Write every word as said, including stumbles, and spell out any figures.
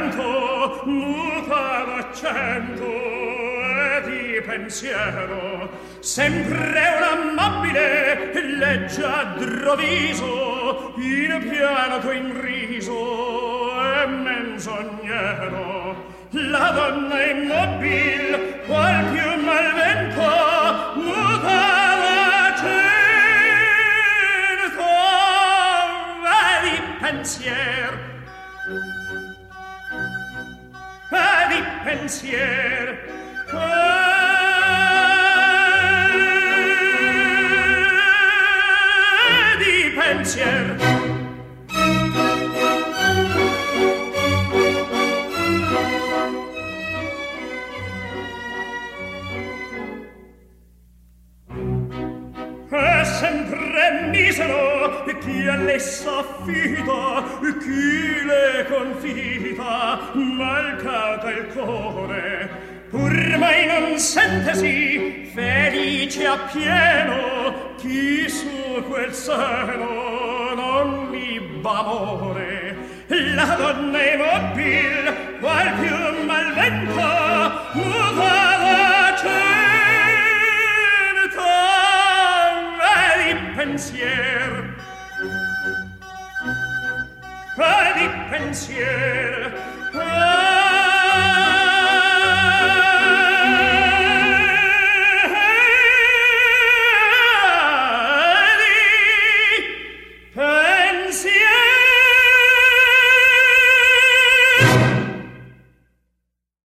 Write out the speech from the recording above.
vento, muta d'accento e di pensiero, sempre un amabile leggiadro viso, in piano tuo in riso e menzognero. La donna immobil, qual più mal vento, muta d'accento e di pensier. E di pensier. E di pensier. È sempre misero chi a lei s'affida, chi le confida, malcata il cuore, pur mai non sentesi felice appieno chi su quel seno non libba amore. La donna immobil, qual più malventa, muta d'accento e di pensier. E di pensier.